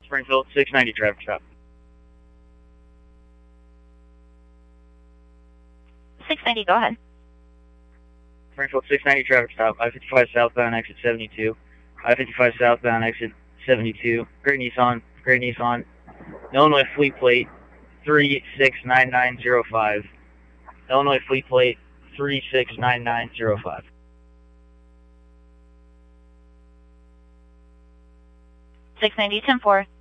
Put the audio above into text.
Springfield, 690 traffic stop. 690, go ahead. Springfield, 690 traffic stop. I-55 southbound, exit 72. I-55 southbound, exit 72. Gray Nissan. Illinois fleet plate 369905. Illinois fleet plate 369905. 690, 10-4.